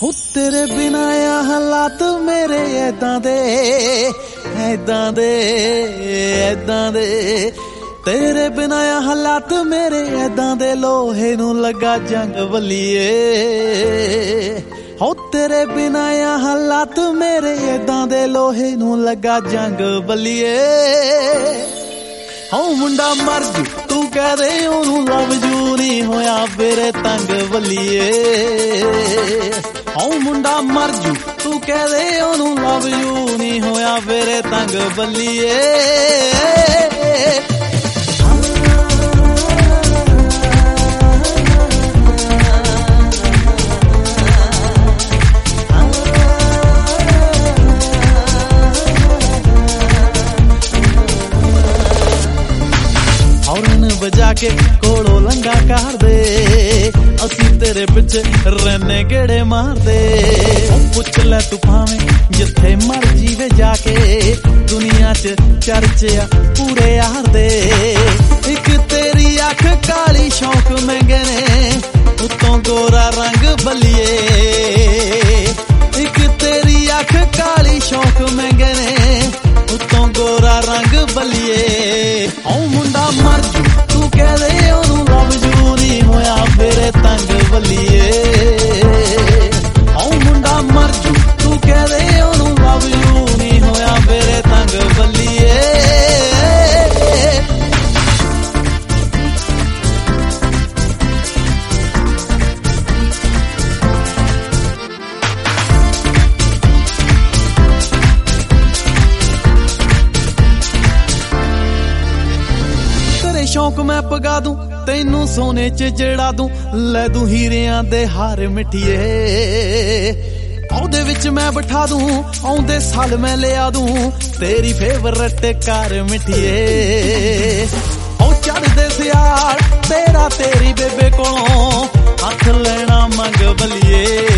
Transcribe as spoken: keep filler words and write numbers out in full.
ਹੋ तेरे बिना आ हालात मेरे ऐदां दे ऐदां दे ऐदां दे तेरे बिना आ हालात मेरे ऐदां दे लोहे नूं लगा जंग वलीए हो तेरे बिना आ हालात मेरे ऐदां दे लोहे नूं लगा जंग वलीए हो मुंडा मर जू तू कह दे ओनू लव जू नहीं होया मेरे तंग वलीए हो मुंडा मर जू तू कह दे ओनू लव जू नहीं होया मेरे तंग वलीए बजा के कोड़ो लंगा कर दे असी तेरे पिछे रहने गेड़े मार दे पुछ ले तू भावें जिथे मर्जी वे जाके दुनिया च चर्चे पूरे यार दे एक तेरी अख काली शौक महंगे ने उतों गोरा रंग बलिए एक तेरी अख काली शौक महंगे ने उतों गोरा रंग बलिए औ मुंडा मर जू तू कह दे ओनू लव जू नहीं होया मेरे तंग वलीए औ मुंडा मर जू तू कह दे ओनू लव जू नहीं होया मेरे तंग वलीए शौक मैं पगा दूं तेनू सोने च जड़ा दूं लै दूं हीरियां दे हार मिठिए औदे विच मैं बिठा दूं औंदे साल मैं लिया दूं तेरी फेवरेट कार मिठिए औ चढ़दे सियाल तेरा तेरी बेबे कोलों हथ लेना मंग बलिए